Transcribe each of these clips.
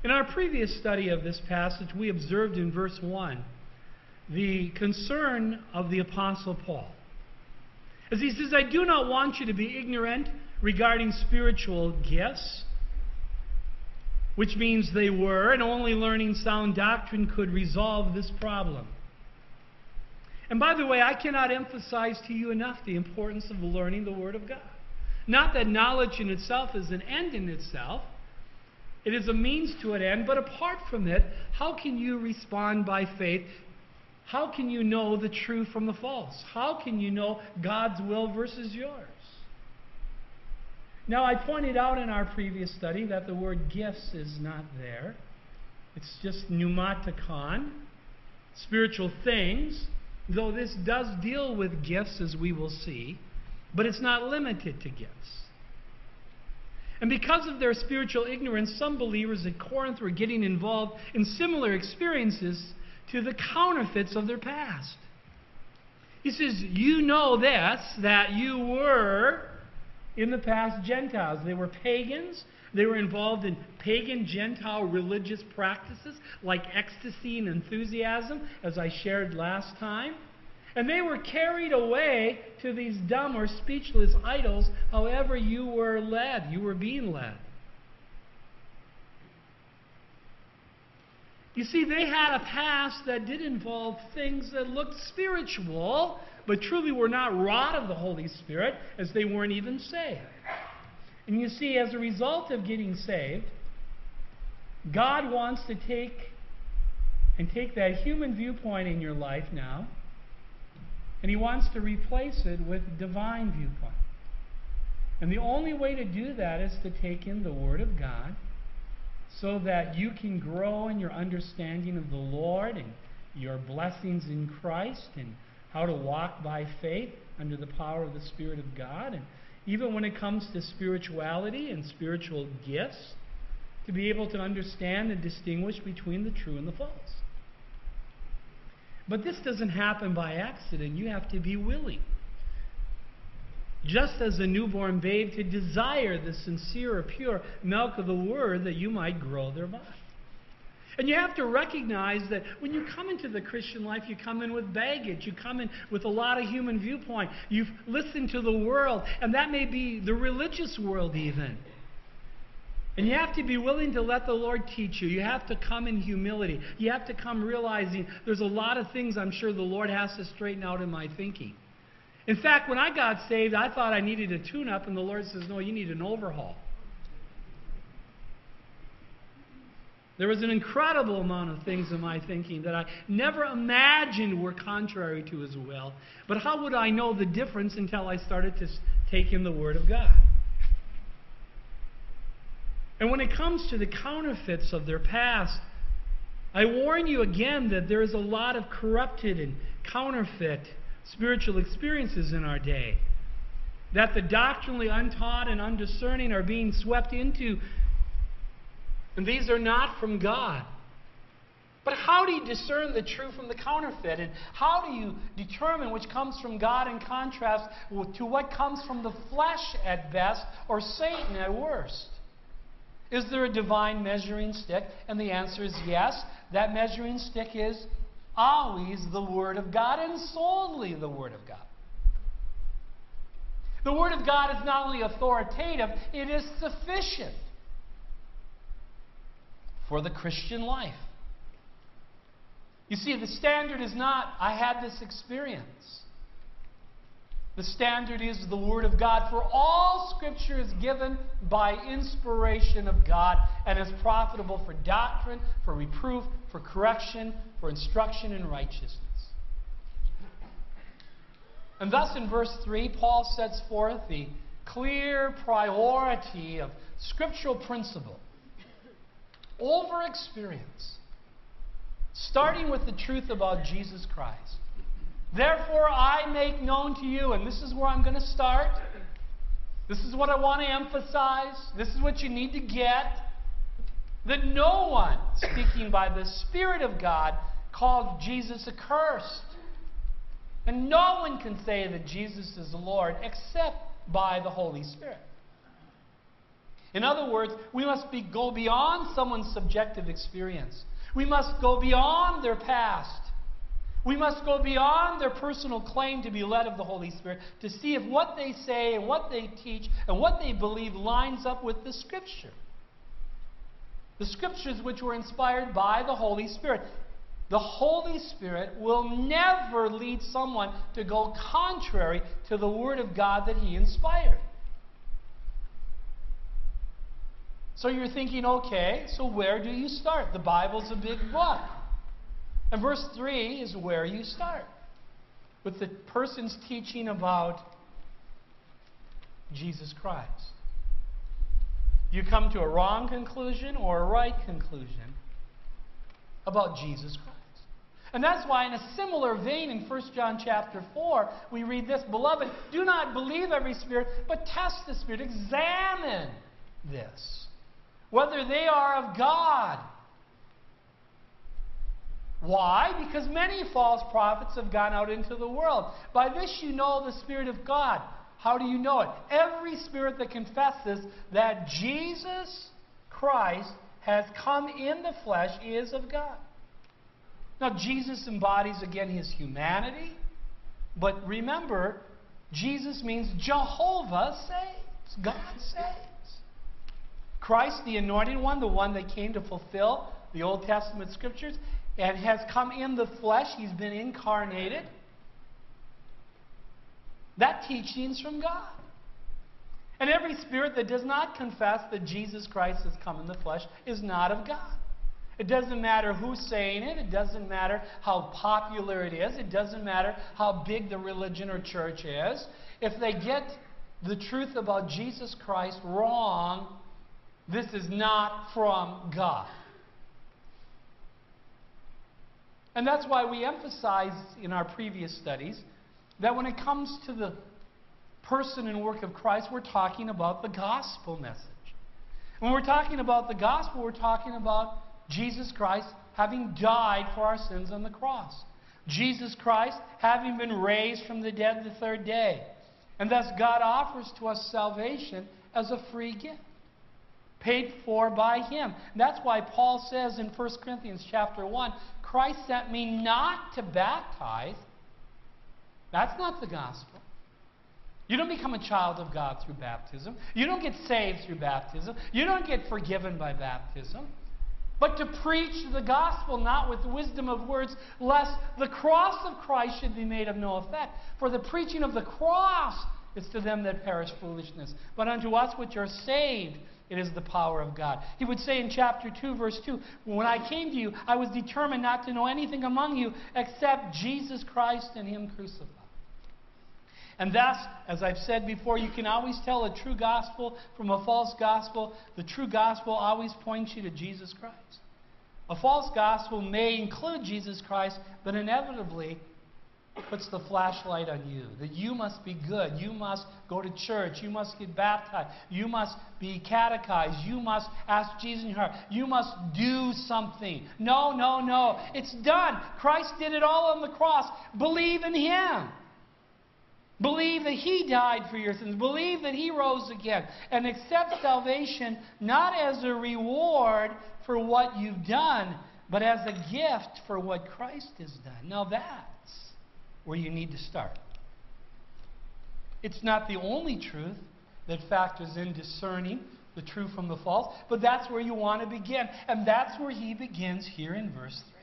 In our previous study of this passage, we observed in verse 1 the concern of the Apostle Paul. As he says, I do not want you to be ignorant regarding spiritual gifts, which means they were, and only learning sound doctrine could resolve this problem. And by the way, I cannot emphasize to you enough the importance of learning the Word of God. Not that knowledge in itself is an end in itself. It is a means to an end, but apart from it, how can you respond by faith? How can you know the true from the false? How can you know God's will versus yours? Now, I pointed out in our previous study that the word gifts is not there. It's just pneumatikon, spiritual things, though this does deal with gifts, as we will see, but it's not limited to gifts. And because of their spiritual ignorance, some believers at Corinth were getting involved in similar experiences to the counterfeits of their past. He says, you know this, that you were in the past Gentiles. They were pagans. They were involved in pagan Gentile religious practices like ecstasy and enthusiasm, as I shared last time. And they were carried away to these dumb or speechless idols however you were led. You were being led. You see, they had a past that did involve things that looked spiritual, but truly were not wrought of the Holy Spirit, as they weren't even saved. And you see, as a result of getting saved, God wants to take that human viewpoint in your life now, and He wants to replace it with divine viewpoint. And the only way to do that is to take in the Word of God, so that you can grow in your understanding of the Lord and your blessings in Christ and how to walk by faith under the power of the Spirit of God. And even when it comes to spirituality and spiritual gifts, to be able to understand and distinguish between the true and the false. But this doesn't happen by accident. You have to be willing. Just as a newborn babe, to desire the sincere or pure milk of the Word, that you might grow thereby. And you have to recognize that when you come into the Christian life, you come in with baggage. You come in with a lot of human viewpoint. You've listened to the world, and that may be the religious world even. And you have to be willing to let the Lord teach you. You have to come in humility. You have to come realizing there's a lot of things I'm sure the Lord has to straighten out in my thinking. In fact, when I got saved, I thought I needed a tune-up, and the Lord says, no, you need an overhaul. There was an incredible amount of things in my thinking that I never imagined were contrary to His will. But how would I know the difference until I started to take in the Word of God? And when it comes to the counterfeits of their past, I warn you again that there is a lot of corrupted and counterfeit spiritual experiences in our day, that the doctrinally untaught and undiscerning are being swept into, and these are not from God. But how do you discern the true from the counterfeit? And how do you determine which comes from God in contrast to what comes from the flesh at best, or Satan at worst? Is there a divine measuring stick? And the answer is yes. That measuring stick is always the Word of God, and solely the Word of God. The Word of God is not only authoritative, it is sufficient for the Christian life. You see, the standard is not, I had this experience. The standard is the Word of God, for all Scripture is given by inspiration of God and is profitable for doctrine, for reproof, for correction, for instruction in righteousness. And thus in verse 3, Paul sets forth the clear priority of scriptural principle over experience, starting with the truth about Jesus Christ. Therefore I make known to you, and this is where I'm going to start. This is what I want to emphasize. This is what you need to get. That no one, speaking by the Spirit of God, called Jesus accursed. And no one can say that Jesus is the Lord except by the Holy Spirit. In other words, we must go beyond someone's subjective experience. We must go beyond their past. We must go beyond their personal claim to be led of the Holy Spirit to see if what they say and what they teach and what they believe lines up with the Scripture. The Scriptures which were inspired by the Holy Spirit. The Holy Spirit will never lead someone to go contrary to the Word of God that He inspired. So you're thinking, okay, so where do you start? The Bible's a big book. And verse 3 is where you start. With the person's teaching about Jesus Christ. You come to a wrong conclusion or a right conclusion about Jesus Christ. And that's why in a similar vein in 1 John chapter 4, we read this, Beloved, do not believe every spirit, but test the Spirit. Examine this, whether they are of God. Why? Because many false prophets have gone out into the world. By this you know the Spirit of God. How do you know it? Every spirit that confesses that Jesus Christ has come in the flesh is of God. Now, Jesus embodies, again, His humanity. But remember, Jesus means Jehovah saves. God saves. Christ, the Anointed One, the one that came to fulfill the Old Testament Scriptures, and has come in the flesh. He's been incarnated. That teaching is from God. And every spirit that does not confess that Jesus Christ has come in the flesh is not of God. It doesn't matter who's saying it. It doesn't matter how popular it is. It doesn't matter how big the religion or church is. If they get the truth about Jesus Christ wrong, this is not from God. And that's why we emphasized in our previous studies that when it comes to the person and work of Christ, we're talking about the gospel message. When we're talking about the gospel, we're talking about Jesus Christ having died for our sins on the cross. Jesus Christ having been raised from the dead the third day. And thus God offers to us salvation as a free gift, paid for by Him. And that's why Paul says in 1 Corinthians chapter 1, Christ sent me not to baptize. That's not the gospel. You don't become a child of God through baptism. You don't get saved through baptism. You don't get forgiven by baptism. But to preach the gospel, not with wisdom of words, lest the cross of Christ should be made of no effect. For the preaching of the cross is to them that perish foolishness. But unto us which are saved, it is the power of God. He would say in chapter 2, verse 2, When I came to you, I was determined not to know anything among you except Jesus Christ and Him crucified. And thus, as I've said before, you can always tell a true gospel from a false gospel. The true gospel always points you to Jesus Christ. A false gospel may include Jesus Christ, but inevitably puts the flashlight on you. That you must be good. You must go to church. You must get baptized. You must be catechized. You must ask Jesus in your heart. You must do something. No, no, no. It's done. Christ did it all on the cross. Believe in Him. Believe that He died for your sins. Believe that He rose again. And accept salvation not as a reward for what you've done, but as a gift for what Christ has done. Now that's where you need to start. It's not the only truth that factors in discerning the true from the false, but that's where you want to begin. And that's where he begins here in verse 3.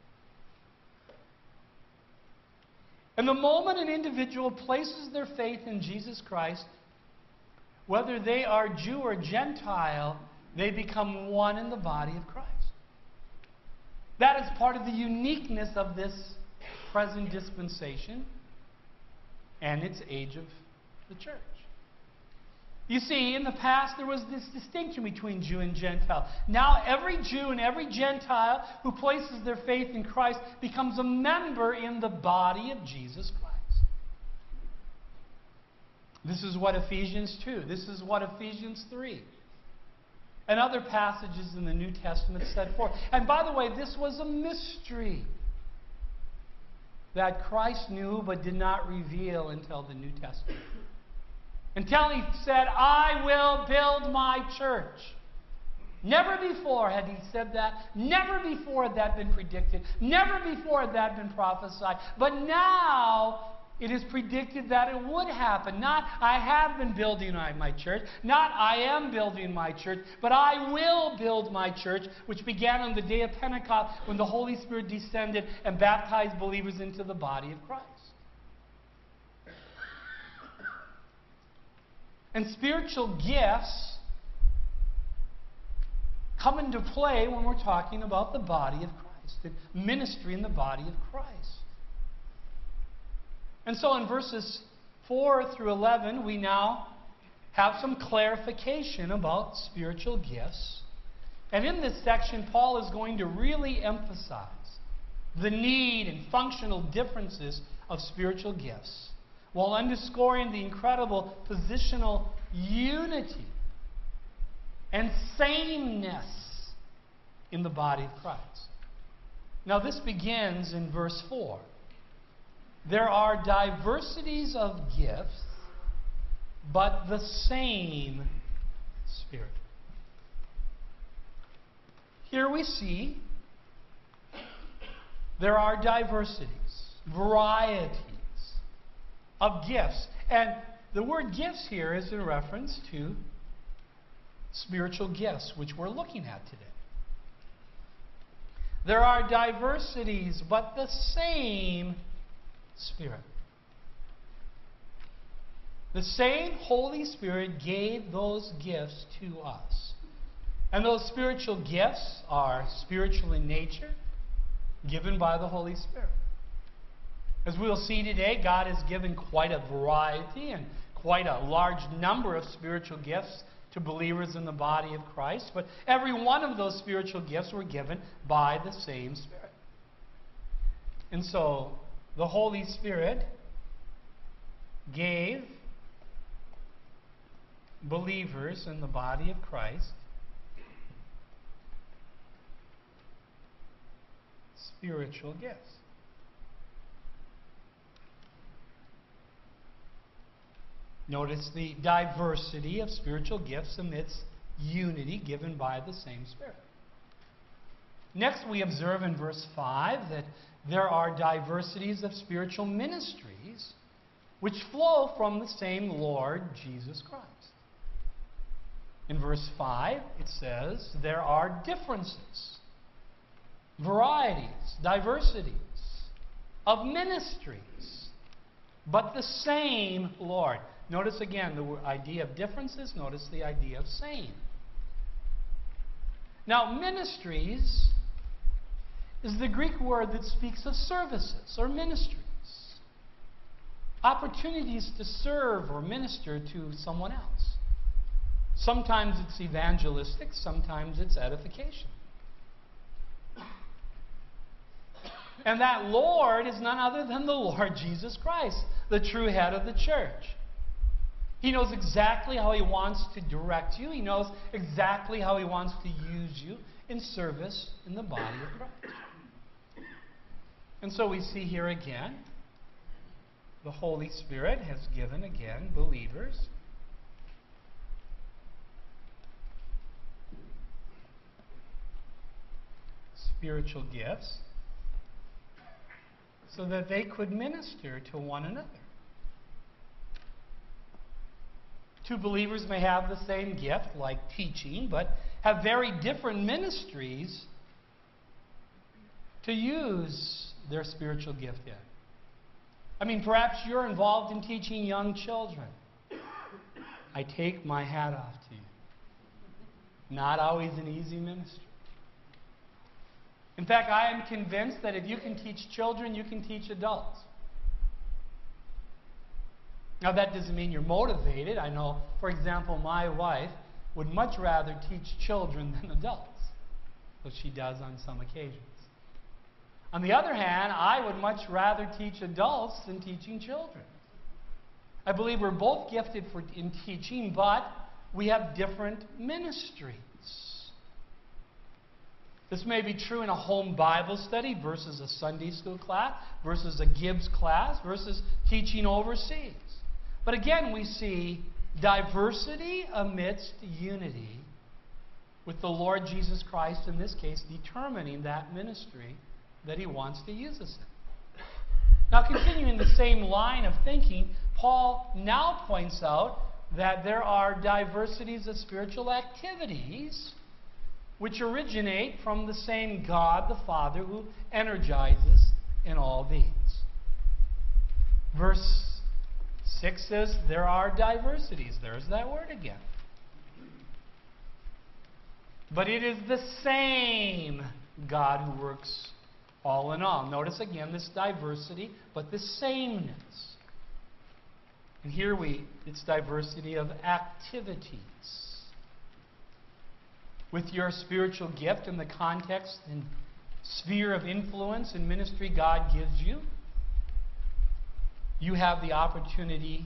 And the moment an individual places their faith in Jesus Christ, whether they are Jew or Gentile, they become one in the body of Christ. That is part of the uniqueness of this present dispensation and its age of the church. You see, in the past there was this distinction between Jew and Gentile. Now every Jew and every Gentile who places their faith in Christ becomes a member in the body of Jesus Christ. This is what Ephesians 2, this is what Ephesians 3, and other passages in the New Testament set forth. And by the way, this was a mystery that Christ knew but did not reveal until the New Testament. until he said, I will build my church. Never before had he said that. Never before had that been predicted. Never before had that been prophesied. But now it is predicted that it would happen. Not, I have been building my church. Not, I am building my church. But I will build my church, which began on the day of Pentecost when the Holy Spirit descended and baptized believers into the body of Christ. And spiritual gifts come into play when we're talking about the body of Christ, the ministry in the body of Christ. And so in verses 4 through 11, we now have some clarification about spiritual gifts. And in this section, Paul is going to really emphasize the need and functional differences of spiritual gifts, while underscoring the incredible positional unity and sameness in the body of Christ. Now this begins in verse 4. There are diversities of gifts, but the same Spirit. Here we see there are diversities, varieties of gifts. And the word gifts here is in reference to spiritual gifts, which we're looking at today. There are diversities, but the same Spirit. The same Holy Spirit gave those gifts to us. And those spiritual gifts are spiritual in nature, given by the Holy Spirit. As we'll see today, God has given quite a variety and quite a large number of spiritual gifts to believers in the body of Christ. But every one of those spiritual gifts were given by the same Spirit. And so, the Holy Spirit gave believers in the body of Christ spiritual gifts. Notice the diversity of spiritual gifts amidst unity given by the same Spirit. Next, we observe in verse 5 that there are diversities of spiritual ministries which flow from the same Lord Jesus Christ. In verse 5, it says there are differences, varieties, diversities of ministries, but the same Lord. Notice again the idea of differences. Notice the idea of same. Now, ministries is the Greek word that speaks of services or ministries. Opportunities to serve or minister to someone else. Sometimes it's evangelistic, sometimes it's edification. And that Lord is none other than the Lord Jesus Christ, the true head of the church. He knows exactly how He wants to direct you. He knows exactly how He wants to use you in service in the body of Christ. And so we see here again, the Holy Spirit has given again believers spiritual gifts so that they could minister to one another. Two believers may have the same gift, like teaching, but have very different ministries to use their spiritual gift in. I mean, perhaps you're involved in teaching young children. I take my hat off to you. Not always an easy ministry. In fact, I am convinced that if you can teach children, you can teach adults. Now, that doesn't mean you're motivated. I know, for example, my wife would much rather teach children than adults, which she does on some occasions. On the other hand, I would much rather teach adults than teaching children. I believe we're both gifted in teaching, but we have different ministries. This may be true in a home Bible study versus a Sunday school class, versus a Gibbs class, versus teaching overseas. But again, we see Diversity amidst unity, with the Lord Jesus Christ, in this case, determining that ministry that He wants to use us in. Now, continuing the same line of thinking, Paul now points out that there are diversities of spiritual activities which originate from the same God, the Father, who energizes in all these. Verse 6 says, there are diversities. There's that word again. But it is the same God who works all in all. Notice again this diversity, but the sameness. And here it's diversity of activities. With your spiritual gift in the context and sphere of influence and ministry God gives you, you have the opportunity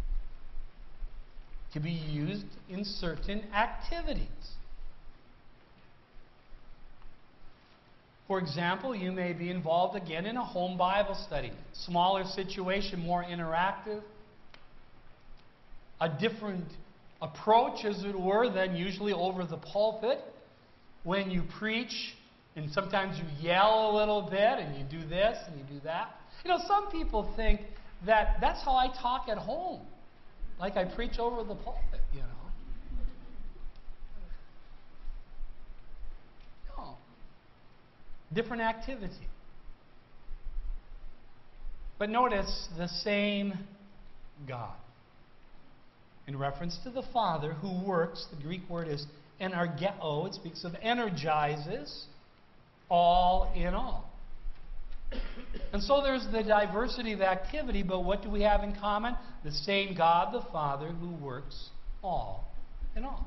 to be used in certain activities. For example, you may be involved again in a home Bible study. Smaller situation, more interactive. A different approach, as it were, than usually over the pulpit. When you preach, and sometimes you yell a little bit, and you do this, and you do that. You know, some people think that that's how I talk at home. Like I preach over the pulpit, you know. No. Different activity. But notice the same God. In reference to the Father who works, the Greek word is energeo. It speaks of energizes, all in all. And so there's the diversity of activity, but what do we have in common? The same God, the Father, who works all in all.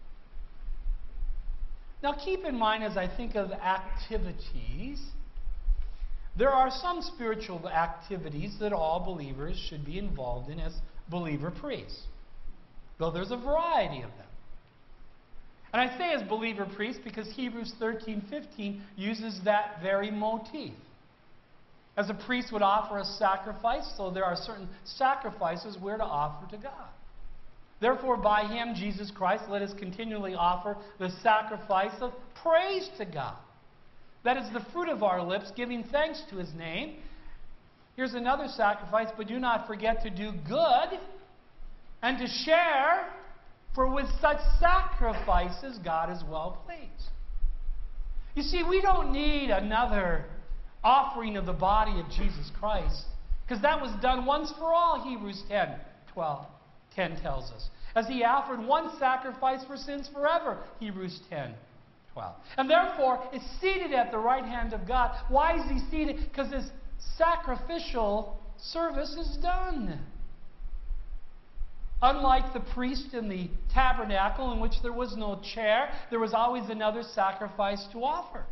Now keep in mind, as I think of activities, there are some spiritual activities that all believers should be involved in as believer priests. Though there's a variety of them. And I say as believer priests because Hebrews 13:15 uses that very motif. As a priest would offer a sacrifice, so there are certain sacrifices we're to offer to God. Therefore, by Him, Jesus Christ, let us continually offer the sacrifice of praise to God. That is the fruit of our lips, giving thanks to His name. Here's another sacrifice, but do not forget to do good and to share, for with such sacrifices God is well pleased. You see, we don't need another offering of the body of Jesus Christ, because that was done once for all, Hebrews 10 tells us. As He offered one sacrifice for sins forever, Hebrews 10:12. And therefore is seated at the right hand of God. Why is He seated? Because His sacrificial service is done. Unlike the priest in the tabernacle, in which there was no chair, there was always another sacrifice to offer.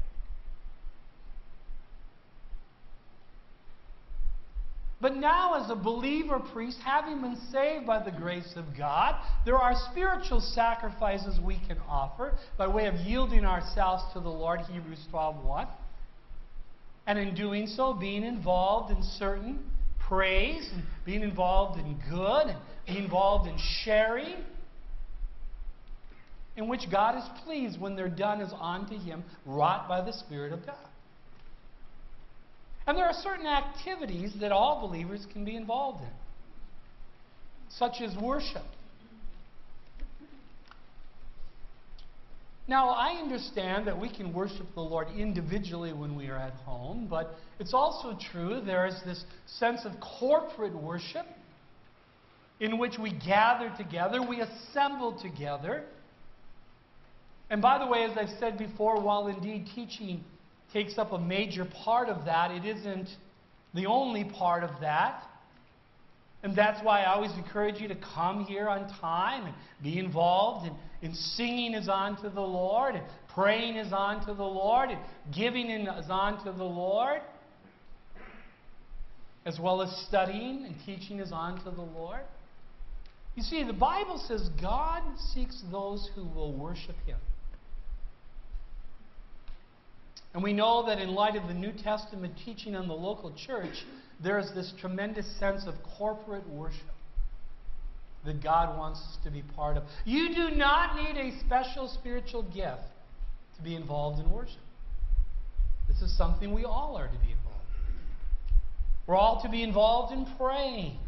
But now, as a believer priest, having been saved by the grace of God, there are spiritual sacrifices we can offer by way of yielding ourselves to the Lord, Hebrews 12:1. And in doing so, being involved in certain praise, and being involved in good, and being involved in sharing, in which God is pleased when they're done as unto Him, wrought by the Spirit of God. And there are certain activities that all believers can be involved in, such as worship. Now, I understand that we can worship the Lord individually when we are at home, but it's also true there is this sense of corporate worship in which we gather together, we assemble together. And by the way, as I've said before, while indeed teaching takes up a major part of that, it isn't the only part of that. And that's why I always encourage you to come here on time and be involved in singing is unto the Lord, and praying is unto the Lord, and giving is unto the Lord, as well as studying and teaching is unto the Lord. You see, the Bible says God seeks those who will worship Him. And we know that in light of the New Testament teaching on the local church, there is this tremendous sense of corporate worship. that God wants us to be part of. You do not need a special spiritual gift to be involved in worship. This is something we all are to be involved in. We're all to be involved in praying.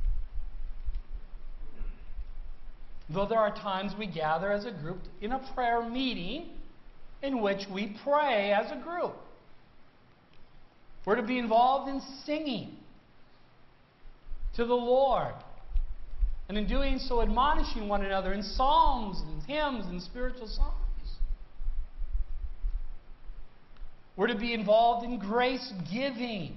Though there are times we gather as a group in a prayer meeting in which we pray as a group. We're to be involved in singing to the Lord. And in doing so, admonishing one another in psalms and hymns and spiritual songs. We're to be involved in grace giving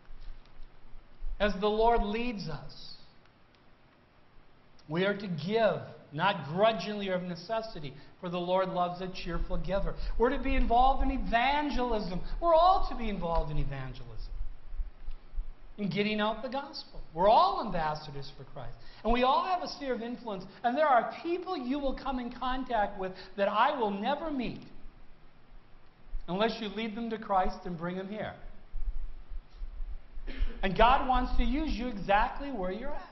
as the Lord leads us. We are to give, not grudgingly or of necessity, for the Lord loves a cheerful giver. We're to be involved in evangelism. We're all to be involved in evangelism, in getting out the gospel. We're all ambassadors for Christ. And we all have a sphere of influence. And there are people you will come in contact with that I will never meet unless you lead them to Christ and bring them here. And God wants to use you exactly where you're at.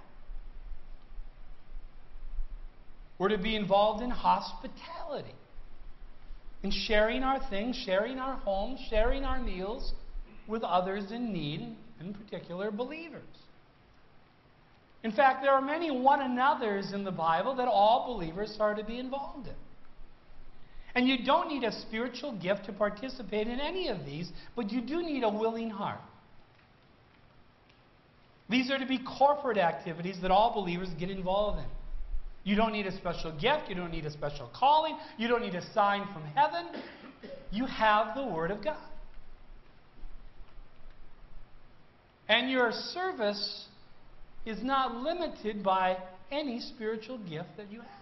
We're to be involved in hospitality, in sharing our things, sharing our homes, sharing our meals with others in need, in particular believers. In fact, there are many one another's in the Bible that all believers are to be involved in. And you don't need a spiritual gift to participate in any of these, but you do need a willing heart. These are to be corporate activities that all believers get involved in. You don't need a special gift. You don't need a special calling. You don't need a sign from heaven. You have the Word of God. And your service is not limited by any spiritual gift that you have.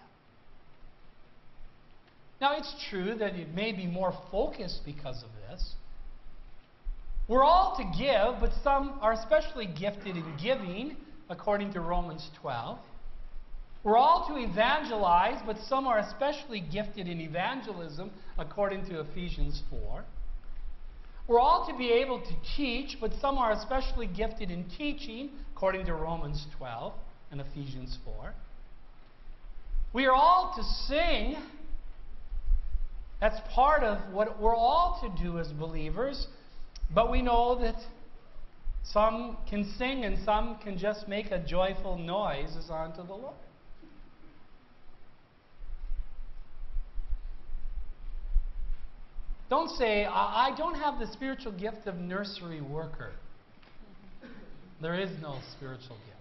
Now, it's true that it may be more focused because of this. We're all to give, but some are especially gifted in giving, according to Romans 12. We're all to evangelize, but some are especially gifted in evangelism, according to Ephesians 4. We're all to be able to teach, but some are especially gifted in teaching, according to Romans 12 and Ephesians 4. We are all to sing. That's part of what we're all to do as believers. But we know that some can sing and some can just make a joyful noise as unto the Lord. Don't say, I don't have the spiritual gift of nursery worker. There is no spiritual gift.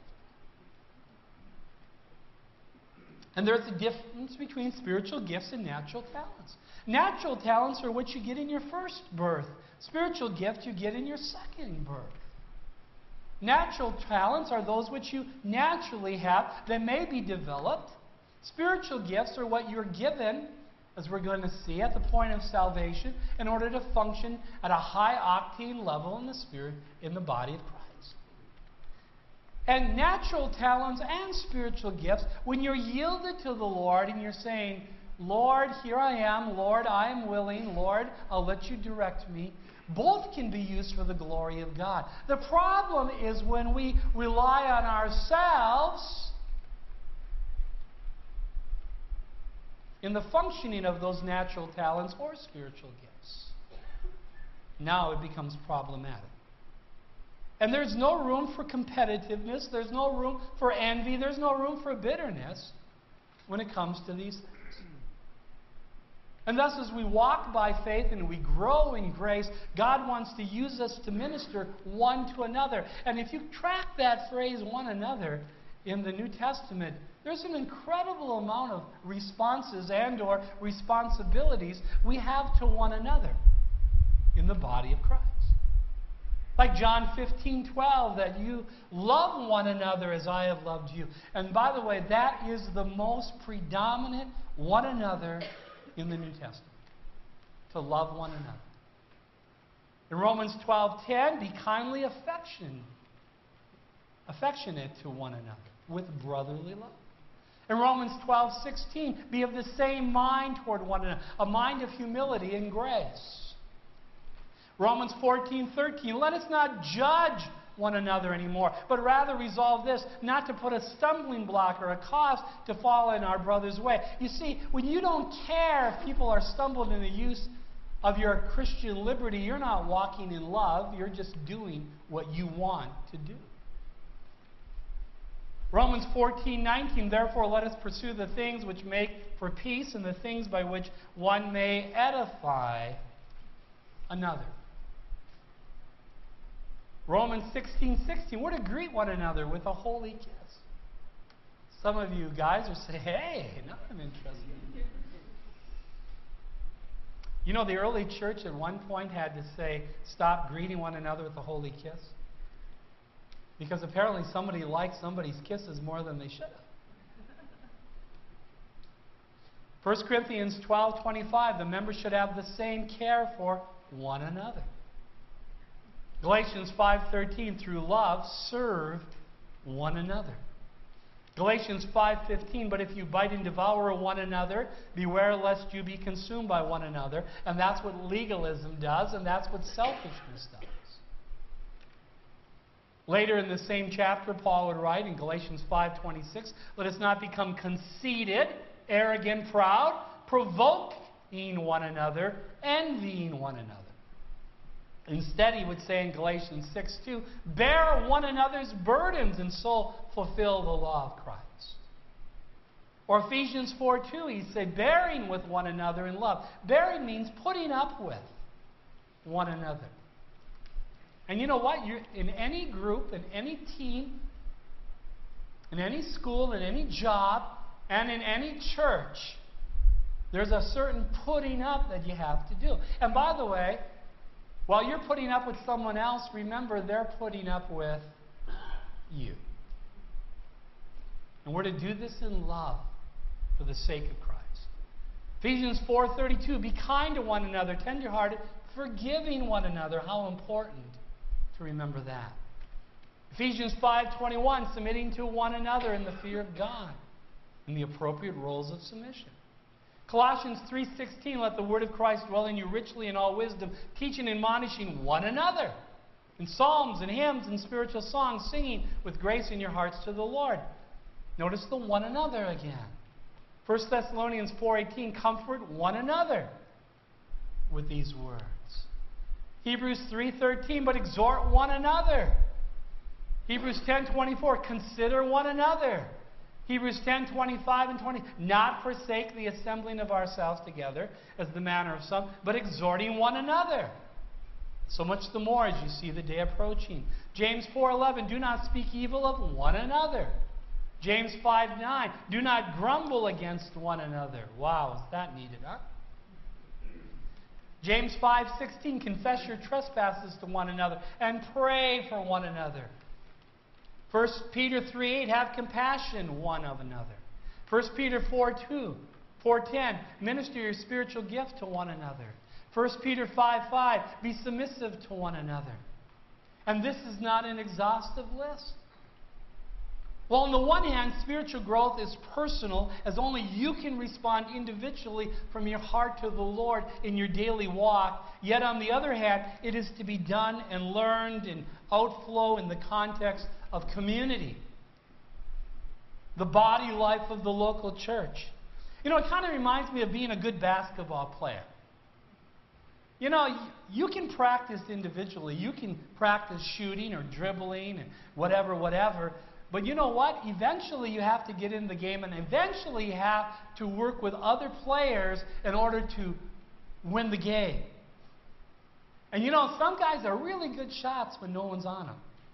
And there's a difference between spiritual gifts and natural talents. Natural talents are what you get in your first birth. Spiritual gifts you get in your second birth. Natural talents are those which you naturally have. They may be developed. Spiritual gifts are what you're given, as we're going to see, at the point of salvation in order to function at a high octane level in the Spirit in the body of Christ. And natural talents and spiritual gifts, when you're yielded to the Lord and you're saying, Lord, here I am. Lord, I am willing. Lord, I'll let you direct me. Both can be used for the glory of God. The problem is when we rely on ourselves in the functioning of those natural talents or spiritual gifts. Now it becomes problematic. And there's no room for competitiveness. There's no room for envy. There's no room for bitterness when it comes to these things. And thus, as we walk by faith and we grow in grace, God wants to use us to minister one to another. And if you track that phrase, one another, in the New Testament, there's an incredible amount of responses and or responsibilities we have to one another in the body of Christ. Like John 15:12, that you love one another as I have loved you. And by the way, that is the most predominant one another in the New Testament. To love one another. In Romans 12:10, be kindly affectionate to one another with brotherly love. In Romans 12:16, be of the same mind toward one another, a mind of humility and grace. Romans 14:13, let us not judge one another anymore, but rather resolve this, not to put a stumbling block or a cause to fall in our brother's way. You see, when you don't care if people are stumbled in the use of your Christian liberty, you're not walking in love, you're just doing what you want to do. Romans 14:19, therefore let us pursue the things which make for peace and the things by which one may edify another. Romans 16:16, we're to greet one another with a holy kiss. Some of you guys are saying, hey, now I'm interested. You know, the early church at one point had to say, stop greeting one another with a holy kiss. Because apparently somebody liked somebody's kisses more than they should have. 1 Corinthians 12:25, the members should have the same care for one another. Galatians 5:13, through love, serve one another. Galatians 5:15, but if you bite and devour one another, beware lest you be consumed by one another. And that's what legalism does, and that's what selfishness does. Later in the same chapter, Paul would write in Galatians 5:26, let us not become conceited, arrogant, proud, provoking one another, envying one another. Instead, he would say in Galatians 6:2, bear one another's burdens and so fulfill the law of Christ. Or Ephesians 4:2, he said, bearing with one another in love. Bearing means putting up with one another. And you know what? You're in any group, in any team, in any school, in any job, and in any church, there's a certain putting up that you have to do. And by the way, while you're putting up with someone else, remember they're putting up with you. And we're to do this in love for the sake of Christ. Ephesians 4:32, be kind to one another, tenderhearted, forgiving one another. How important to remember that. Ephesians 5:21, submitting to one another in the fear of God, in the appropriate roles of submission. Colossians 3:16, let the word of Christ dwell in you richly in all wisdom, teaching and admonishing one another in psalms and hymns and spiritual songs, singing with grace in your hearts to the Lord. Notice the one another again. 1 Thessalonians 4:18, comfort one another with these words. Hebrews 3:13, but exhort one another. Hebrews 10:24, consider one another. Hebrews 10:25 and 20, not forsake the assembling of ourselves together, as the manner of some, but exhorting one another. So much the more as you see the day approaching. James 4:11, do not speak evil of one another. James 5:9, do not grumble against one another. Wow, is that needed, huh? James 5:16, confess your trespasses to one another and pray for one another. 1 Peter 3:8, have compassion one of another. 1 Peter 4:10, minister your spiritual gift to one another. 1 Peter 5:5, be submissive to one another. And this is not an exhaustive list. Well, on the one hand, spiritual growth is personal, as only you can respond individually from your heart to the Lord in your daily walk. Yet on the other hand, it is to be done and learned and outflow in the context of community, the body life of the local church. You know, it kind of reminds me of being a good basketball player. You know, you can practice individually. You can practice shooting or dribbling and whatever. But you know what? Eventually you have to get in the game, and eventually you have to work with other players in order to win the game. And you know, some guys are really good shots when no one's on them.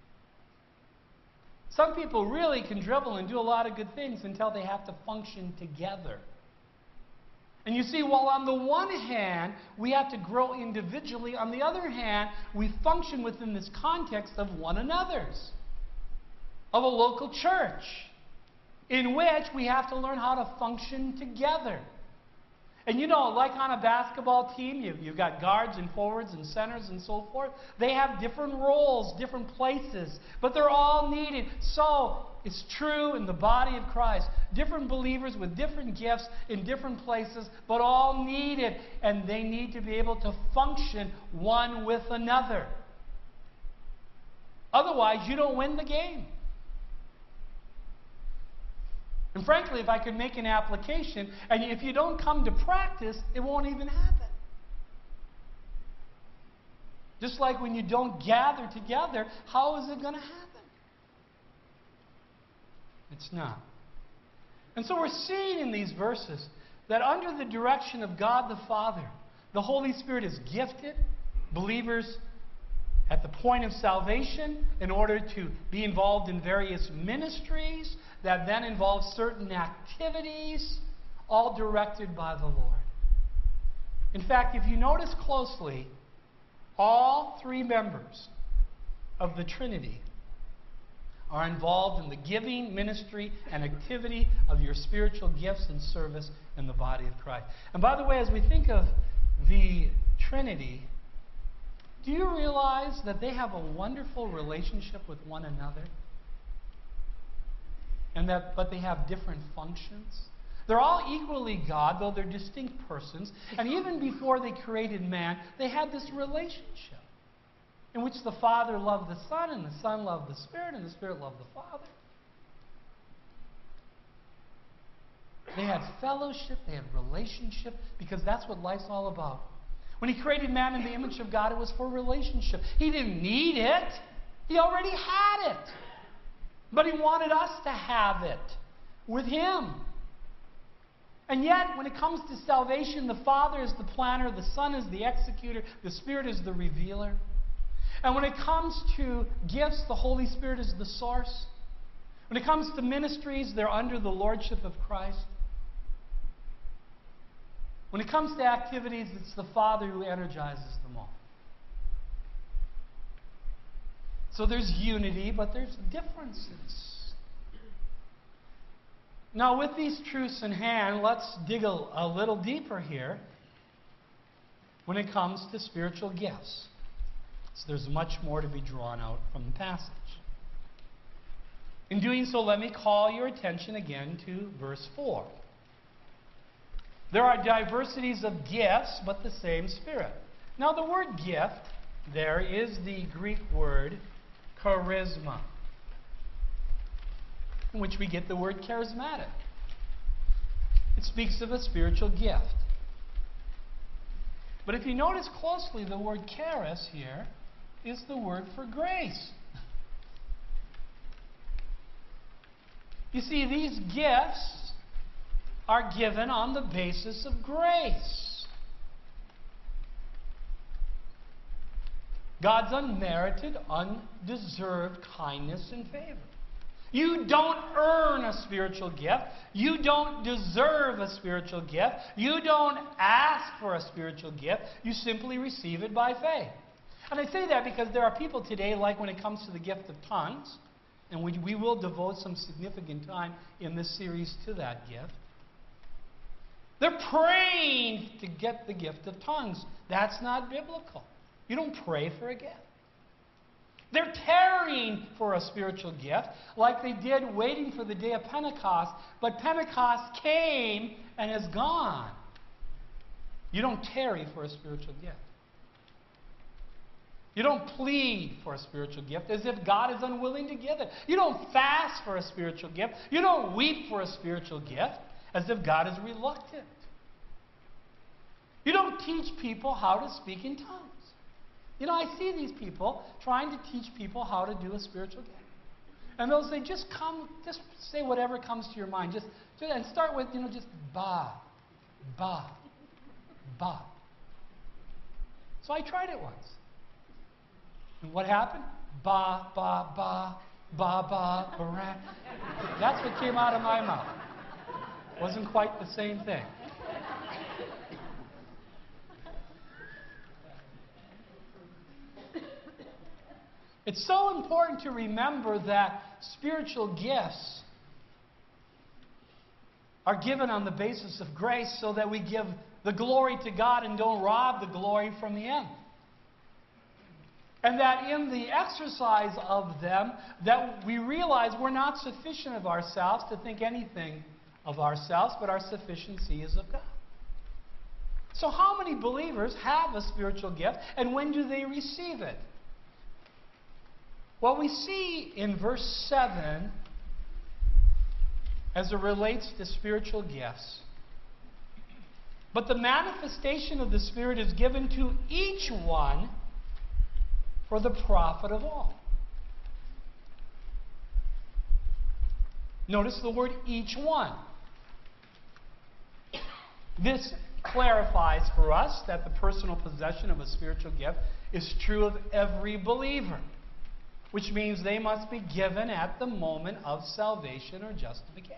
Some people really can dribble and do a lot of good things until they have to function together. And you see, while on the one hand, we have to grow individually, on the other hand, we function within this context of one another's, of a local church, in which we have to learn how to function together. And you know, like on a basketball team, you've got guards and forwards and centers and so forth. They have different roles, different places, but they're all needed. So it's true in the body of Christ. Different believers with different gifts in different places, but all needed. And they need to be able to function one with another. Otherwise, you don't win the game. And frankly, if I could make an application, and if you don't come to practice, it won't even happen. Just like when you don't gather together, how is it going to happen? It's not. And so we're seeing in these verses that under the direction of God the Father, the Holy Spirit is gifted believers at the point of salvation in order to be involved in various ministries that then involve certain activities, all directed by the Lord. In fact, if you notice closely, all three members of the Trinity are involved in the giving, ministry, and activity of your spiritual gifts and service in the body of Christ. And by the way, as we think of the Trinity, do you realize that they have a wonderful relationship with one another? But they have different functions. They're all equally God, though they're distinct persons. And even before they created man, they had this relationship in which the Father loved the Son, and the Son loved the Spirit, and the Spirit loved the Father. They had fellowship, they had relationship, because that's what life's all about. When He created man in the image of God, it was for relationship. He didn't need it. He already had it. But He wanted us to have it with Him. And yet, when it comes to salvation, the Father is the planner, the Son is the executor, the Spirit is the revealer. And when it comes to gifts, the Holy Spirit is the source. When it comes to ministries, they're under the lordship of Christ. When it comes to activities, it's the Father who energizes them all. So there's unity, but there's differences. Now, with these truths in hand, let's dig a little deeper here when it comes to spiritual gifts. So there's much more to be drawn out from the passage. In doing so, let me call your attention again to verse 4. There are diversities of gifts, but the same Spirit. Now, the word gift there is the Greek word charisma, from which we get the word charismatic. It speaks of a spiritual gift. But if you notice closely, the word charis here is the word for grace. You see, these gifts are given on the basis of grace. God's unmerited, undeserved kindness and favor. You don't earn a spiritual gift. You don't deserve a spiritual gift. You don't ask for a spiritual gift. You simply receive it by faith. And I say that because there are people today, like when it comes to the gift of tongues, and we will devote some significant time in this series to that gift. They're praying to get the gift of tongues. That's not biblical. You don't pray for a gift. They're tarrying for a spiritual gift, like they did waiting for the day of Pentecost, but Pentecost came and is gone. You don't tarry for a spiritual gift. You don't plead for a spiritual gift as if God is unwilling to give it. You don't fast for a spiritual gift. You don't weep for a spiritual gift as if God is reluctant. You don't teach people how to speak in tongues. You know, I see these people trying to teach people how to do a spiritual gift. And they'll say, just say whatever comes to your mind. And start with, just ba, ba, ba. So I tried it once. And what happened? Ba, ba, ba, ba, ba, ba. That's what came out of my mouth. Wasn't quite the same thing. It's so important to remember that spiritual gifts are given on the basis of grace so that we give the glory to God and don't rob the glory from Him. And that in the exercise of them, that we realize we're not sufficient of ourselves to think anything of ourselves, but our sufficiency is of God. So how many believers have a spiritual gift, and when do they receive it? What we see in verse 7 as it relates to spiritual gifts. But the manifestation of the Spirit is given to each one for the profit of all. Notice the word each one. This clarifies for us that the personal possession of a spiritual gift is true of every believer, which means they must be given at the moment of salvation or justification.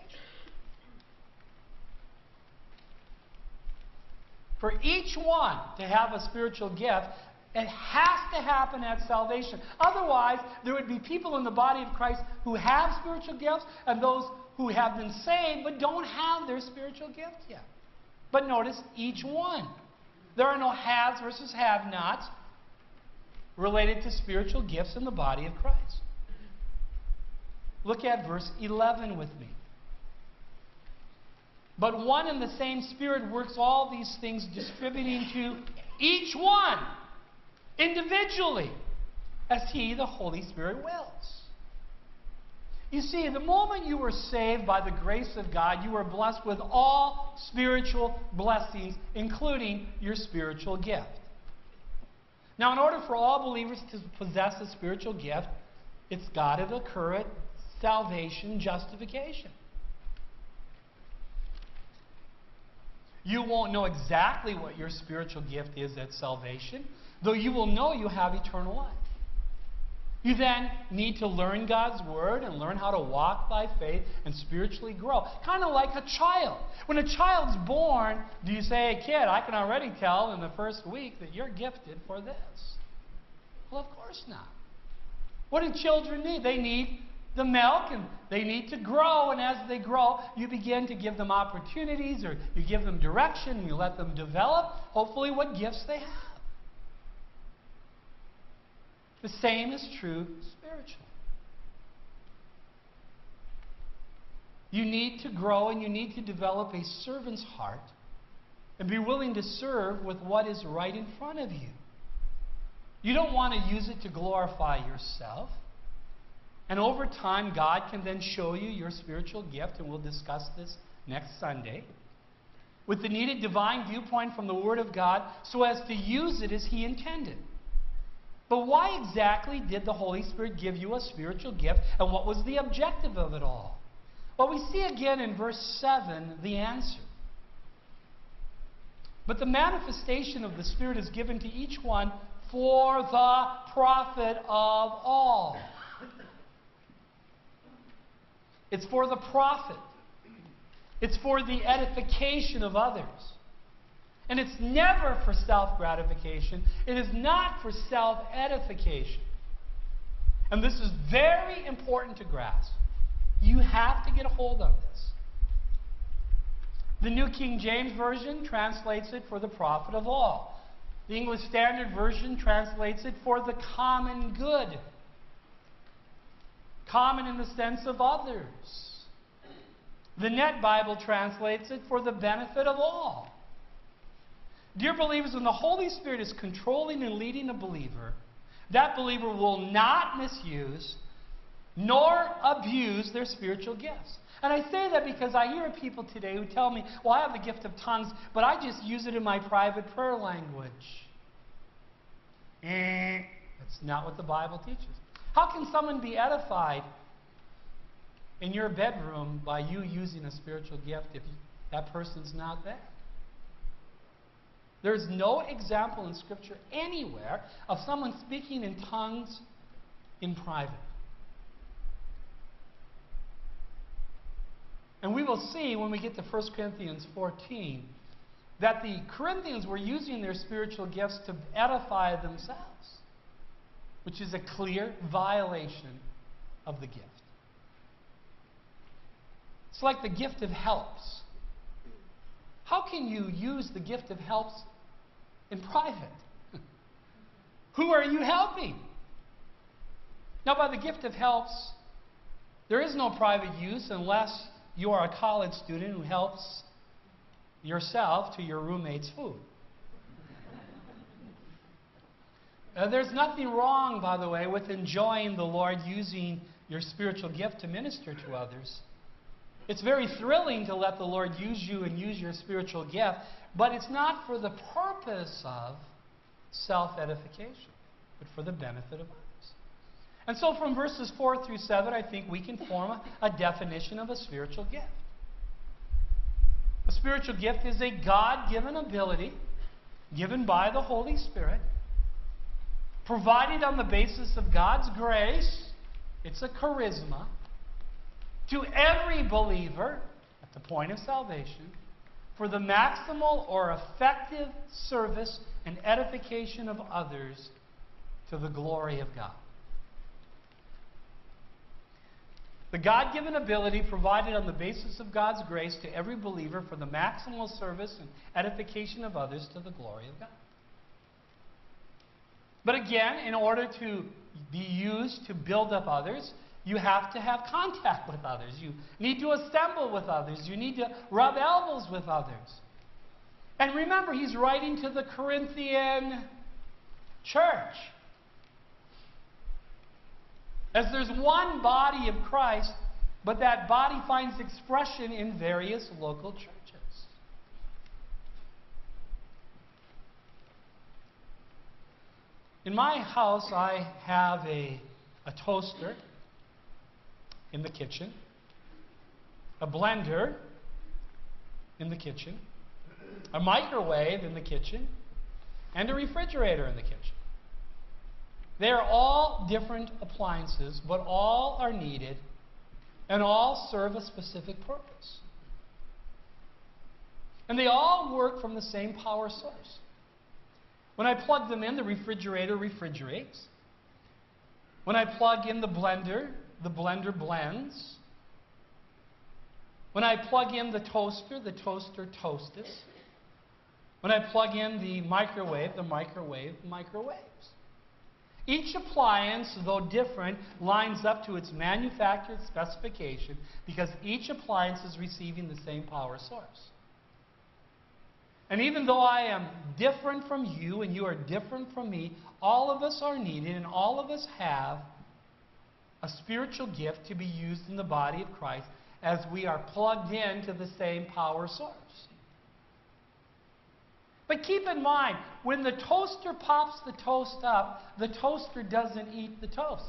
For each one to have a spiritual gift, it has to happen at salvation. Otherwise, there would be people in the body of Christ who have spiritual gifts and those who have been saved but don't have their spiritual gift yet. But notice, each one. There are no haves versus have-nots related to spiritual gifts in the body of Christ. Look at verse 11 with me. But one and the same Spirit works all these things, distributing to each one individually as He, the Holy Spirit, wills. You see, the moment you were saved by the grace of God, you were blessed with all spiritual blessings, including your spiritual gift. Now, in order for all believers to possess a spiritual gift, it's got to occur at salvation, justification. You won't know exactly what your spiritual gift is at salvation, though you will know you have eternal life. You then need to learn God's Word and learn how to walk by faith and spiritually grow. Kind of like a child. When a child's born, do you say, "Hey, kid, I can already tell in the first week that you're gifted for this"? Well, of course not. What do children need? They need the milk and they need to grow. And as they grow, you begin to give them opportunities or you give them direction and you let them develop, hopefully, what gifts they have. The same is true spiritually. You need to grow and you need to develop a servant's heart and be willing to serve with what is right in front of you. You don't want to use it to glorify yourself. And over time, God can then show you your spiritual gift, and we'll discuss this next Sunday, with the needed divine viewpoint from the Word of God so as to use it as He intended. But why exactly did the Holy Spirit give you a spiritual gift, and what was the objective of it all? Well, we see again in verse 7 the answer. But the manifestation of the Spirit is given to each one for the profit of all. It's for the profit. It's for the edification of others. And it's never for self-gratification. It is not for self-edification. And this is very important to grasp. You have to get a hold of this. The New King James Version translates it for the profit of all. The English Standard Version translates it for the common good. Common in the sense of others. The Net Bible translates it for the benefit of all. Dear believers, when the Holy Spirit is controlling and leading a believer, that believer will not misuse nor abuse their spiritual gifts. And I say that because I hear people today who tell me, "Well, I have the gift of tongues, but I just use it in my private prayer language." That's not what the Bible teaches. How can someone be edified in your bedroom by you using a spiritual gift if that person's not there? There's no example in Scripture anywhere of someone speaking in tongues in private. And we will see when we get to 1 Corinthians 14 that the Corinthians were using their spiritual gifts to edify themselves, which is a clear violation of the gift. It's like the gift of helps. How can you use the gift of helps in private? Who are you helping? Now, by the gift of helps, there is no private use unless you are a college student who helps yourself to your roommate's food. There's nothing wrong, by the way, with enjoying the Lord using your spiritual gift to minister to others. It's very thrilling to let the Lord use you and use your spiritual gift, but it's not for the purpose of self-edification, but for the benefit of others. And so from verses 4 through 7, I think we can form a definition of a spiritual gift. A spiritual gift is a God-given ability given by the Holy Spirit, provided on the basis of God's grace. It's a charisma to every believer at the point of salvation for the maximal or effective service and edification of others to the glory of God. The God-given ability provided on the basis of God's grace to every believer for the maximal service and edification of others to the glory of God. But again, in order to be used to build up others, you have to have contact with others. You need to assemble with others. You need to rub elbows with others. And remember, he's writing to the Corinthian church. As there's one body of Christ, but that body finds expression in various local churches. In my house, I have a toaster in the kitchen, a blender in the kitchen, a microwave in the kitchen, and a refrigerator in the kitchen. They are all different appliances, but all are needed and all serve a specific purpose. And they all work from the same power source. When I plug them in, the refrigerator refrigerates. When I plug in the blender blends. When I plug in the toaster toasts. When I plug in the microwave microwaves. Each appliance, though different, lines up to its manufactured specification because each appliance is receiving the same power source. And even though I am different from you and you are different from me, all of us are needed and all of us have a spiritual gift to be used in the body of Christ as we are plugged into the same power source. But keep in mind, when the toaster pops the toast up, the toaster doesn't eat the toast.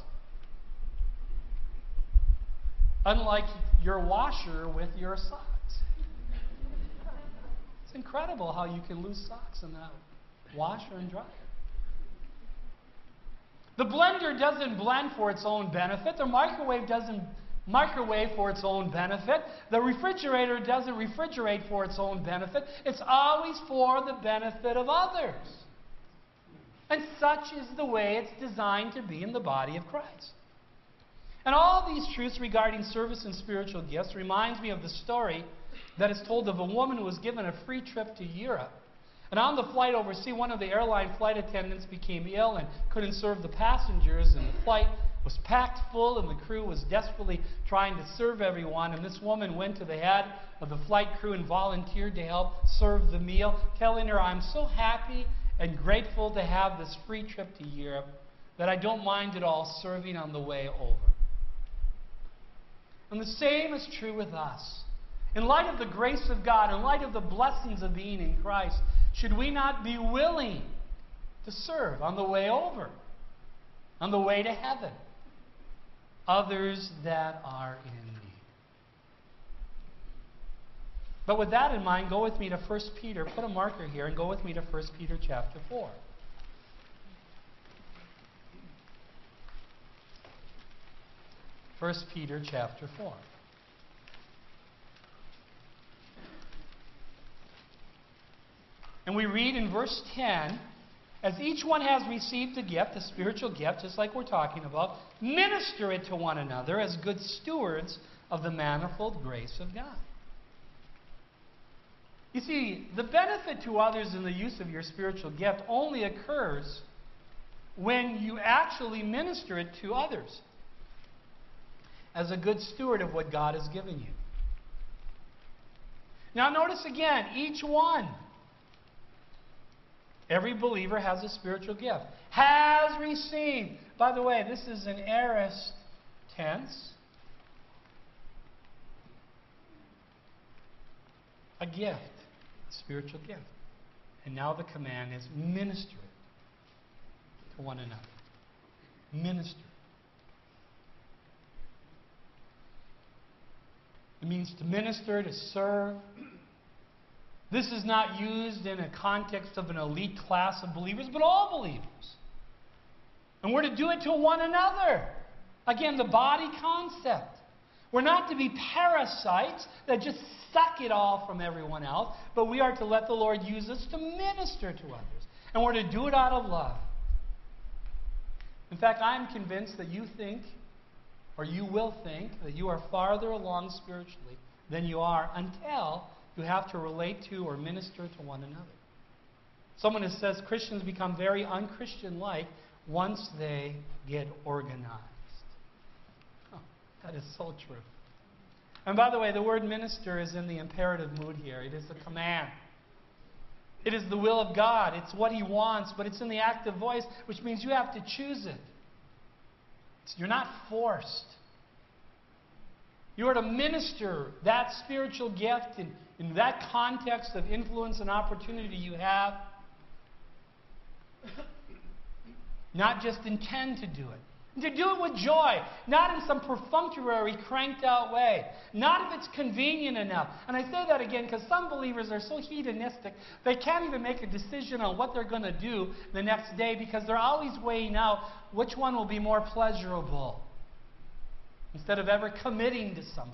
Unlike your washer with your socks. It's incredible how you can lose socks in that washer and dryer. The blender doesn't blend for its own benefit. The microwave doesn't microwave for its own benefit. The refrigerator doesn't refrigerate for its own benefit. It's always for the benefit of others. And such is the way it's designed to be in the body of Christ. And all these truths regarding service and spiritual gifts reminds me of the story that is told of a woman who was given a free trip to Europe. And on the flight overseas, one of the airline flight attendants became ill and couldn't serve the passengers, and the flight was packed full, and the crew was desperately trying to serve everyone. And this woman went to the head of the flight crew and volunteered to help serve the meal, telling her, "I'm so happy and grateful to have this free trip to Europe that I don't mind at all serving on the way over." And the same is true with us. In light of the grace of God, in light of the blessings of being in Christ, should we not be willing to serve on the way over, on the way to heaven, others that are in need? But with that in mind, go with me to 1 Peter. Put a marker here and go with me to 1 Peter chapter 4. 1 Peter chapter 4. And we read in verse 10, "As each one has received a gift, a spiritual gift, just like we're talking about, minister it to one another as good stewards of the manifold grace of God." You see, the benefit to others in the use of your spiritual gift only occurs when you actually minister it to others as a good steward of what God has given you. Now notice again, each one. Every believer has a spiritual gift. Has received. By the way, this is an aorist tense. A gift. A spiritual gift. And now the command is minister it to one another. Minister. It means to minister, to serve. This is not used in a context of an elite class of believers, but all believers. And we're to do it to one another. Again, the body concept. We're not to be parasites that just suck it all from everyone else, but we are to let the Lord use us to minister to others. And we're to do it out of love. In fact, I'm convinced that you think, or you will think, that you are farther along spiritually than you are until you have to relate to or minister to one another. Someone who says Christians become very unchristian-like once they get organized. Oh, that is so true. And by the way, the word minister is in the imperative mood here. It is a command. It is the will of God. It's what He wants, but it's in the active voice, which means you have to choose it. You're not forced. You are to minister that spiritual gift in that context of influence and opportunity you have. Not just intend to do it. And to do it with joy. Not in some perfunctory, cranked out way. Not if it's convenient enough. And I say that again because some believers are so hedonistic they can't even make a decision on what they're going to do the next day because they're always weighing out which one will be more pleasurable. Instead of ever committing to something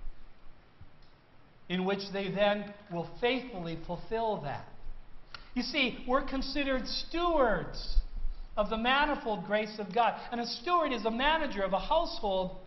in which they then will faithfully fulfill that. You see, we're considered stewards of the manifold grace of God. And a steward is a manager of a household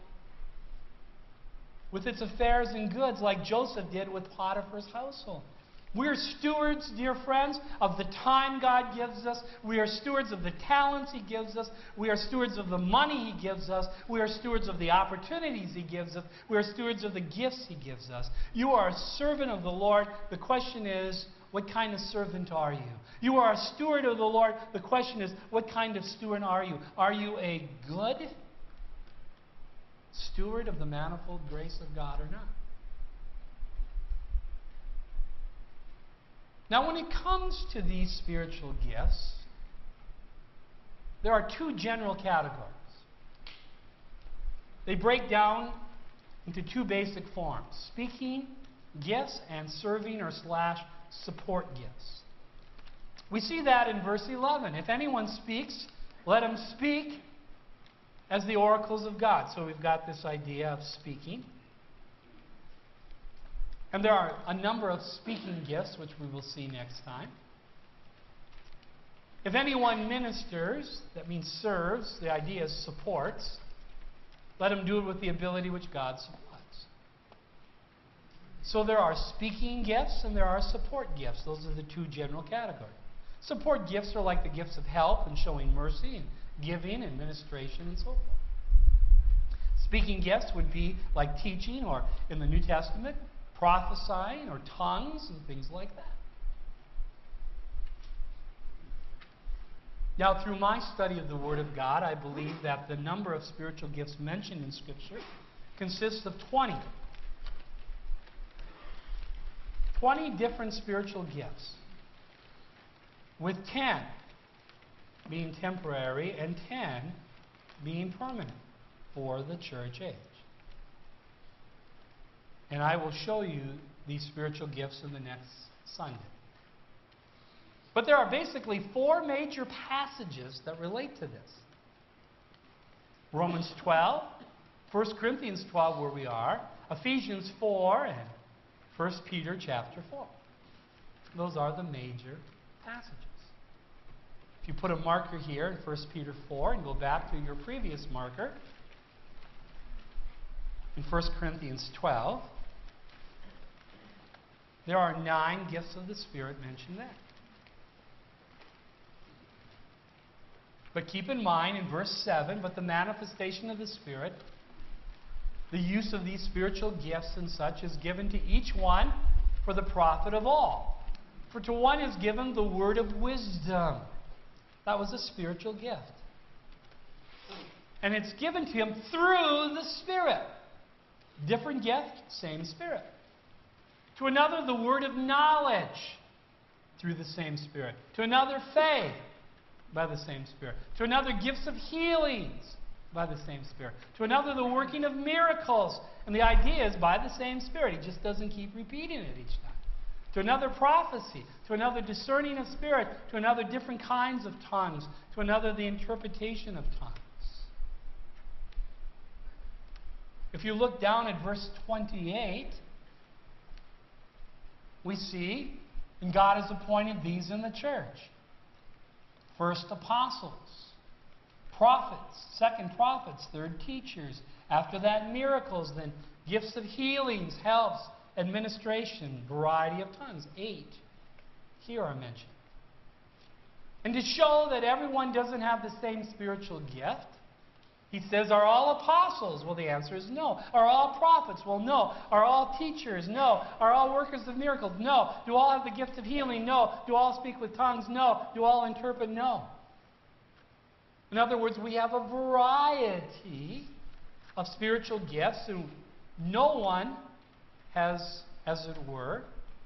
with its affairs and goods, like Joseph did with Potiphar's household. We are stewards, dear friends, of the time God gives us. We are stewards of the talents He gives us. We are stewards of the money He gives us. We are stewards of the opportunities He gives us. We are stewards of the gifts He gives us. You are a servant of the Lord. The question is, what kind of servant are you? You are a steward of the Lord. The question is, what kind of steward are you? Are you a good steward of the manifold grace of God or not? Now, when it comes to these spiritual gifts, there are two general categories. They break down into two basic forms: speaking gifts and serving or / support gifts. We see that in verse 11. If anyone speaks, let him speak as the oracles of God. So we've got this idea of speaking. And there are a number of speaking gifts, which we will see next time. If anyone ministers, that means serves, the idea is supports, let him do it with the ability which God supplies. So there are speaking gifts and there are support gifts. Those are the two general categories. Support gifts are like the gifts of help and showing mercy and giving and ministration and so forth. Speaking gifts would be like teaching, or in the New Testament, prophesying or tongues and things like that. Now, through my study of the Word of God, I believe that the number of spiritual gifts mentioned in Scripture consists of 20. 20 different spiritual gifts, with 10 being temporary and 10 being permanent for the church age. And I will show you these spiritual gifts in the next Sunday. But there are basically 4 major passages that relate to this. Romans 12, 1 Corinthians 12 where we are, Ephesians 4, and 1 Peter chapter 4. Those are the major passages. If you put a marker here in 1 Peter 4 and go back to your previous marker in 1 Corinthians 12, there are 9 gifts of the Spirit mentioned there. But keep in mind in verse 7, but the manifestation of the Spirit, the use of these spiritual gifts and such, is given to each one for the profit of all. For to one is given the word of wisdom. That was a spiritual gift. And it's given to him through the Spirit. Different gift, same Spirit. To another, the word of knowledge through the same Spirit. To another, faith by the same Spirit. To another, gifts of healings by the same Spirit. To another, the working of miracles. And the idea is by the same Spirit. He just doesn't keep repeating it each time. To another, prophecy. To another, discerning of spirit. To another, different kinds of tongues. To another, the interpretation of tongues. If you look down at verse 28, we see, and God has appointed these in the church. First, apostles. Prophets. Second, prophets. Third, teachers. After that, miracles. Then, gifts of healings, helps, administration, variety of tongues. 8 here are mentioned. And to show that everyone doesn't have the same spiritual gift, he says, are all apostles? Well, the answer is no. Are all prophets? Well, no. Are all teachers? No. Are all workers of miracles? No. Do all have the gift of healing? No. Do all speak with tongues? No. Do all interpret? No. In other words, we have a variety of spiritual gifts, and no one has, as it were,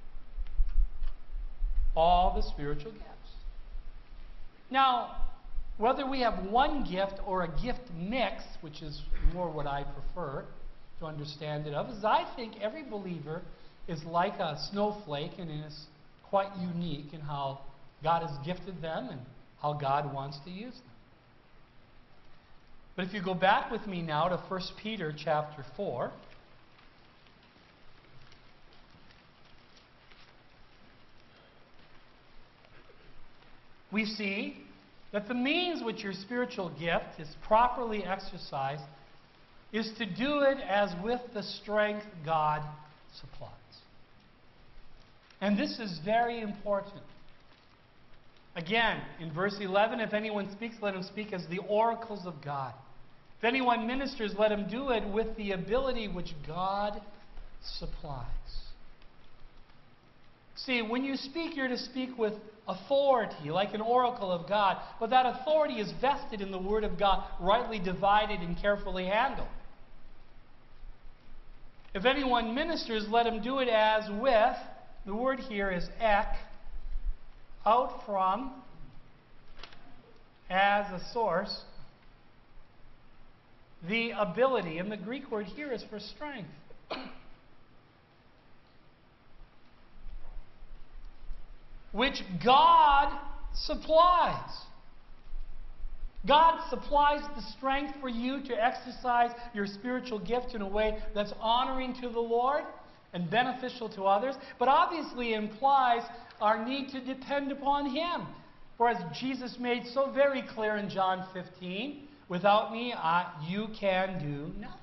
all the spiritual gifts. Now, whether we have one gift or a gift mix, which is more what I prefer to understand it of, is I think every believer is like a snowflake and is quite unique in how God has gifted them and how God wants to use them. But if you go back with me now to 1 Peter chapter 4, we see that the means which your spiritual gift is properly exercised is to do it as with the strength God supplies. And this is very important. Again, in verse 11, if anyone speaks, let him speak as the oracles of God. If anyone ministers, let him do it with the ability which God supplies. See, when you speak, you're to speak with authority, like an oracle of God. But that authority is vested in the Word of God, rightly divided and carefully handled. If anyone ministers, let him do it as with, the word here is ek, out from, as a source, the ability. And the Greek word here is for strength. Which God supplies. God supplies the strength for you to exercise your spiritual gift in a way that's honoring to the Lord and beneficial to others, but obviously implies our need to depend upon Him. For as Jesus made so very clear in John 15, without me, you can do nothing.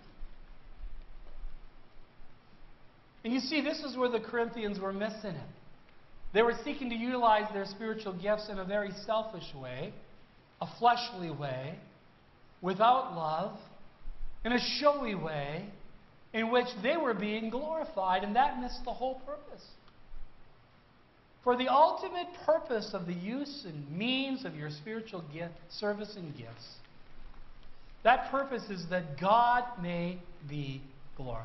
And you see, this is where the Corinthians were missing it. They were seeking to utilize their spiritual gifts in a very selfish way, a fleshly way, without love, in a showy way, in which they were being glorified, and that missed the whole purpose. For the ultimate purpose of the use and means of your spiritual gift, service and gifts, that purpose is that God may be glorified.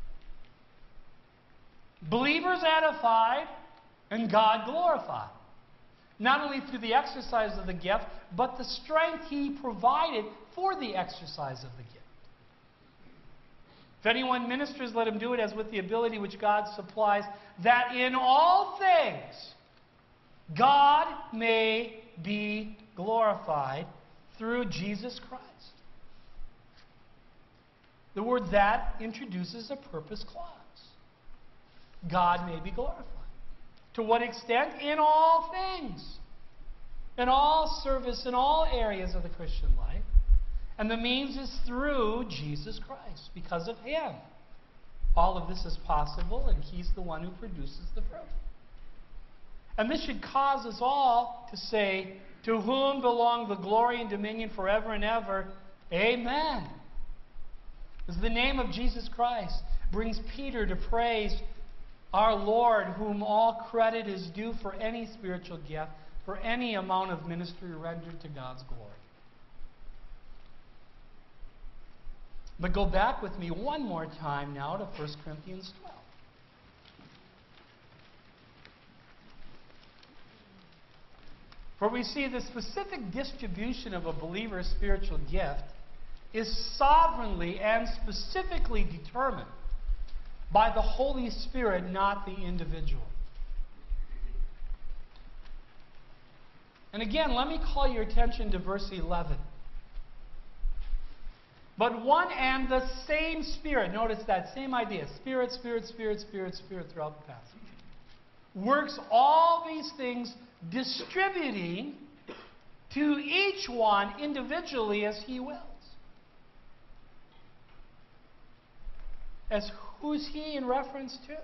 Believers edified, and God glorified. Not only through the exercise of the gift, but the strength He provided for the exercise of the gift. If anyone ministers, let him do it as with the ability which God supplies, that in all things God may be glorified through Jesus Christ. The word "that" introduces a purpose clause. God may be glorified. To what extent? In all things. In all service, in all areas of the Christian life. And the means is through Jesus Christ. Because of Him, all of this is possible, and He's the one who produces the fruit. And this should cause us all to say, to whom belong the glory and dominion forever and ever. Amen. As the name of Jesus Christ brings Peter to praise our Lord, whom all credit is due for any spiritual gift, for any amount of ministry rendered to God's glory. But go back with me one more time now to 1 Corinthians 12. For we see the specific distribution of a believer's spiritual gift is sovereignly and specifically determined by the Holy Spirit, not the individual. And again, let me call your attention to verse 11. But one and the same Spirit, notice that same idea, Spirit, Spirit, Spirit, Spirit, Spirit throughout the passage, works all these things, distributing to each one individually as He wills. As who's He in reference to?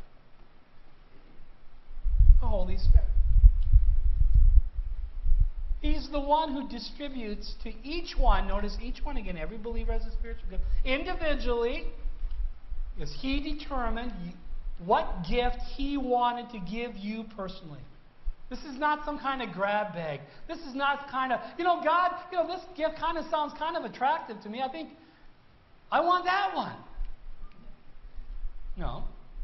The Holy Spirit. He's the one who distributes to each one. Notice each one again. Every believer has a spiritual gift. Individually, as He determined what gift He wanted to give you personally. This is not some kind of grab bag. This is not kind of, God, this gift kind of sounds kind of attractive to me. I think I want that one. No.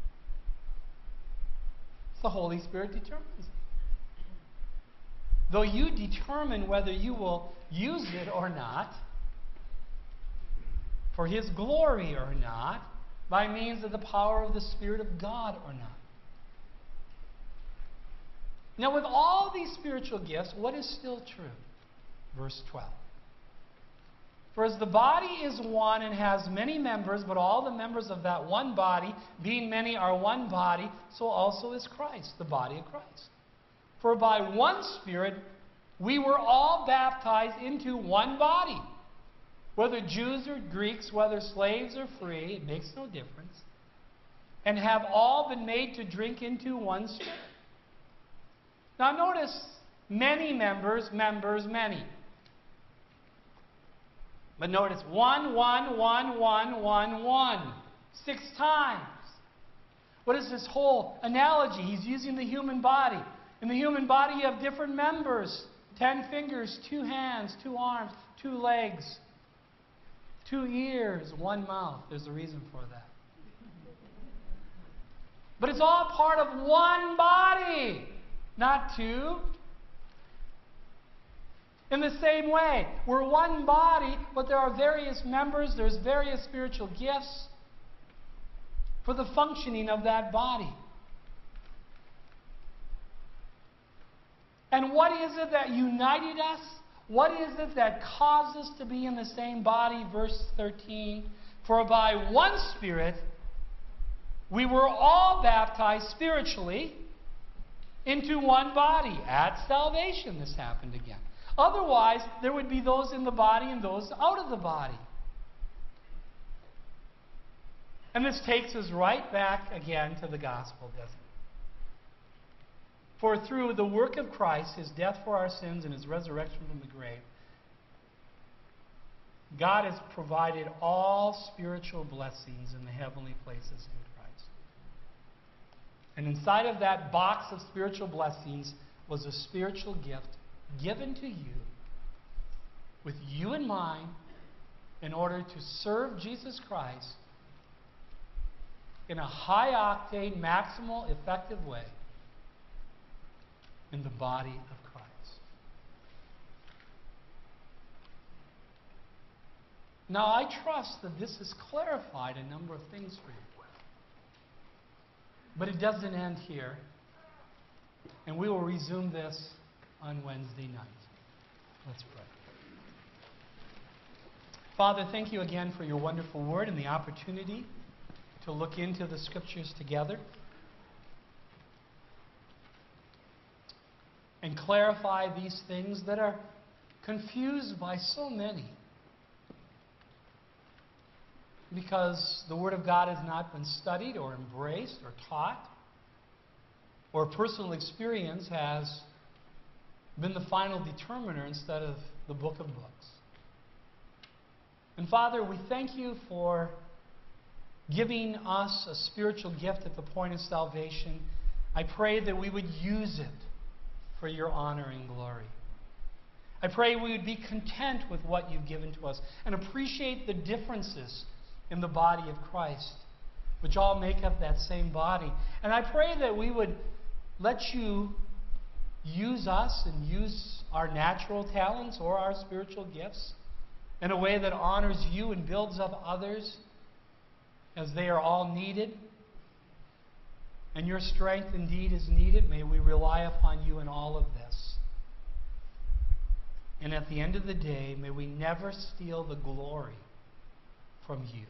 It's the Holy Spirit determines it. Though you determine whether you will use it or not, for His glory or not, by means of the power of the Spirit of God or not. Now, with all these spiritual gifts, what is still true? Verse 12. For as the body is one and has many members, but all the members of that one body, being many, are one body, so also is Christ, the body of Christ. For by one Spirit we were all baptized into one body. Whether Jews or Greeks, whether slaves or free, it makes no difference. And have all been made to drink into one Spirit. Now notice, many members, many. But notice, one. 6 times. What is this whole analogy? He's using the human body. In the human body you have different members. 10 fingers, 2 hands, 2 arms, 2 legs, 2 ears, 1 mouth. There's a reason for that. But it's all part of one body, not 2. In the same way, we're one body, but there are various members, there's various spiritual gifts for the functioning of that body. And what is it that united us? What is it that caused us to be in the same body? Verse 13. For by one Spirit we were all baptized spiritually into one body. At salvation this happened again. Otherwise, there would be those in the body and those out of the body. And this takes us right back again to the gospel, doesn't it? For through the work of Christ, His death for our sins and His resurrection from the grave, God has provided all spiritual blessings in the heavenly places in Christ. And inside of that box of spiritual blessings was a spiritual gift given to you with you in mind in order to serve Jesus Christ in a high-octane, maximal, effective way in the body of Christ. Now, I trust that this has clarified a number of things for you. But it doesn't end here. And we will resume this on Wednesday night. Let's pray. Father, thank you again for your wonderful word and the opportunity to look into the Scriptures together and clarify these things that are confused by so many. Because the Word of God has not been studied or embraced or taught, or personal experience has been the final determiner instead of the book of books. And Father, we thank you for giving us a spiritual gift at the point of salvation, I pray that we would use it for your honor and glory. I pray we would be content with what you've given to us and appreciate the differences in the body of Christ, which all make up that same body. And I pray that we would let you use us and use our natural talents or our spiritual gifts in a way that honors you and builds up others as they are all needed. And your strength indeed is needed. May we rely upon you in all of this. And at the end of the day, may we never steal the glory from you.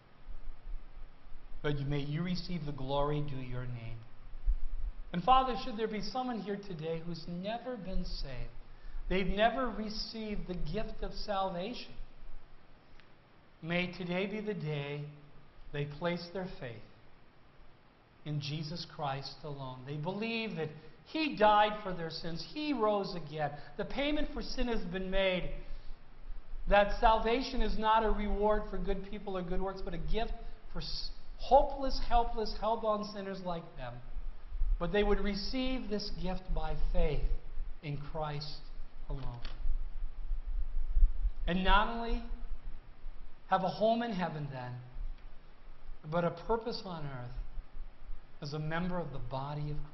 But may you receive the glory due your name. And Father, should there be someone here today who's never been saved, they've never received the gift of salvation, may today be the day they place their faith in Jesus Christ alone. They believe that He died for their sins. He rose again. The payment for sin has been made. That salvation is not a reward for good people or good works, but a gift for hopeless, helpless, hell-bound sinners like them. But they would receive this gift by faith in Christ alone. And not only have a home in heaven then, but a purpose on earth as a member of the body of Christ.